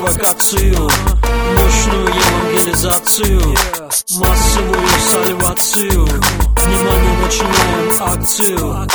провокацию, мощную евангелизацию, массовую сальвацию. Внимание, начинаем акцию,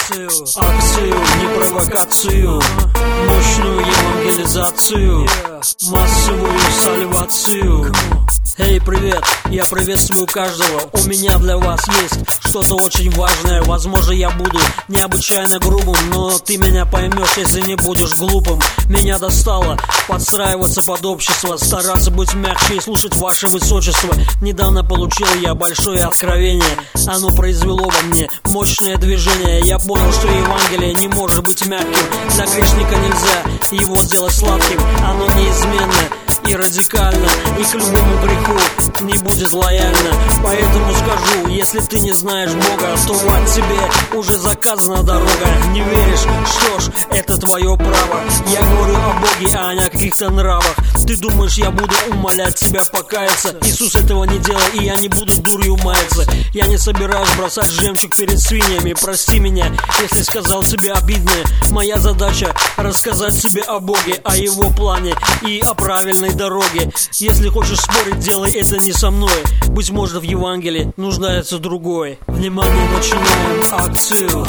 не провокацию, мощную евангелизацию, массовую сальвацию. Эй, привет, я приветствую каждого. У меня для вас есть что-то очень важное. Возможно, я буду необычайно грубым, но ты меня поймешь, если не будешь глупым. Меня достало подстраиваться под общество, стараться быть мягче и слушать ваше высочество. Недавно получил я большое откровение. Оно произвело во мне мощное движение. Я понял, что Евангелие не может быть мягким. Для грешника нельзя его сделать сладким. Оно неизменно и радикально, и к любому греху не будет лояльно. Поэтому скажу, если ты не знаешь Бога, то от тебе уже заказана дорога. Не веришь? Что ж, это твое право. Я говорю о Боге, а не о каких-то нравах. Ты думаешь, я буду умолять тебя покаяться? Иисус этого не делал, и я не буду дурью маяться. Я не собираюсь бросать жемчуг перед свиньями. Прости меня, если сказал тебе обидное. Моя задача рассказать тебе о Боге, о Его плане и о правильной дороге. Если хочешь спорить, делай это не со мной. Быть может, в Евангелии нуждается другой. Внимание, начинаем акцию,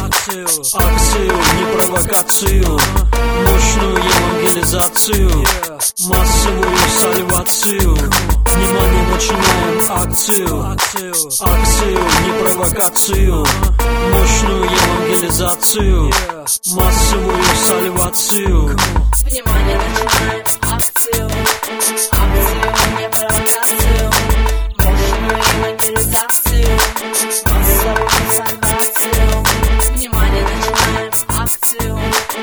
не провокацию, мощную евангелизацию, массовую сальвацию. Внимание, начинаем акцию, не провокацию, мощную евангелизацию, массовую сальвацию. Внимание, начинаем акцию, не провокацию, мощную евангелизацию, массовую сальвацию. Внимание, начинаем акцию,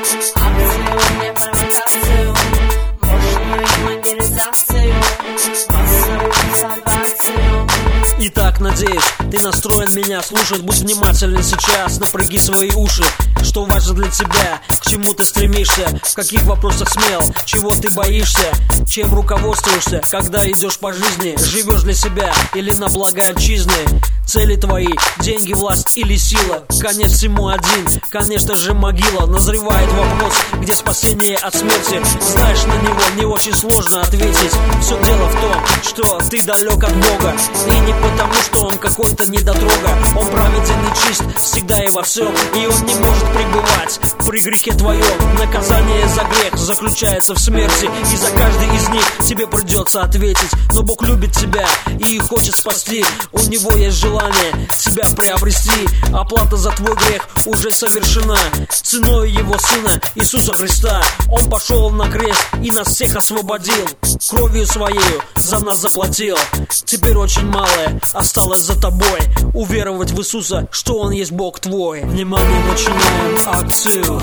не провокацию, мощную евангелизацию, массовую сальвацию. Итак, надеюсь, ты настроен меня слушать. Будь внимателен сейчас, напряги свои уши. Что важно для тебя, к чему ты стремишься, в каких вопросах смел, чего ты боишься, чем руководствуешься, когда идешь по жизни, живешь для себя или на благо отчизны. Цели твои, деньги, власть или сила, конец всему один, конечно же могила. Назревает вопрос, где спасение от смерти. Знаешь, на него не очень сложно ответить. Все дело в том, что ты далек от Бога. И не потому, что Он какой-то недотрога. Он праведен и чист всегда и во всем, и Он не может пребывать при грехе твоем. Наказание за грех заключается в смерти, и за каждый из них тебе придется ответить. Но Бог любит тебя и хочет спасти. У Него есть желание себя приобрести. Оплата за твой грех уже совершена ценой Его Сына Иисуса Христа. Он пошел на крест и нас всех освободил. Кровью Своею за нас заплатил. Теперь очень малое осталось за тобой: уверовать в Иисуса, что Он есть Бог твой. Внимание, начинаем акцию,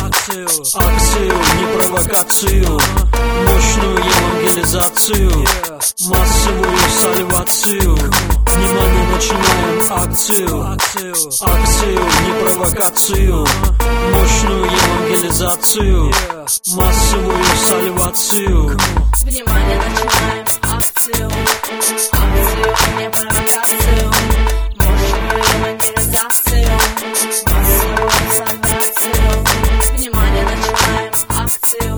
не провокацию, мощную евангелизацию, массовую сальвацию. Внимание, начинаем акцию, не провокацию, мощную евангелизацию, массовую сальвацию. Внимание, начинаем акцию, не провокацию, мощную евангелизацию, массовую сальвацию. Внимание, начинаем акцию,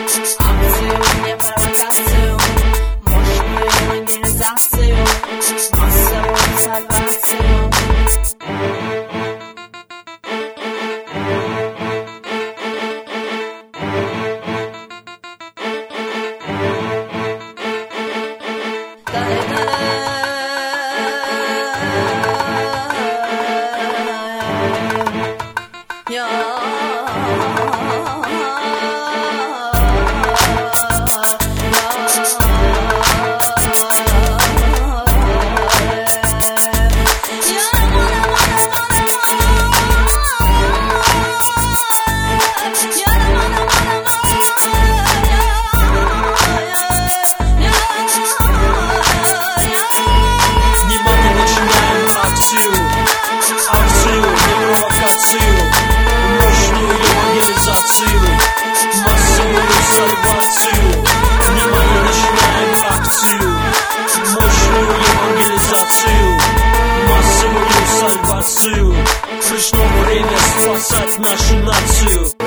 не провокацию, мощную евангелизацию, массовую сальвацию. Акцию, не провокацию, мощную евангелизацию, массовую сальвацию. Внимание, начинаем акцию, мощную евангелизацию, массовую сальвацию. Пришло время спасать нашу нацию.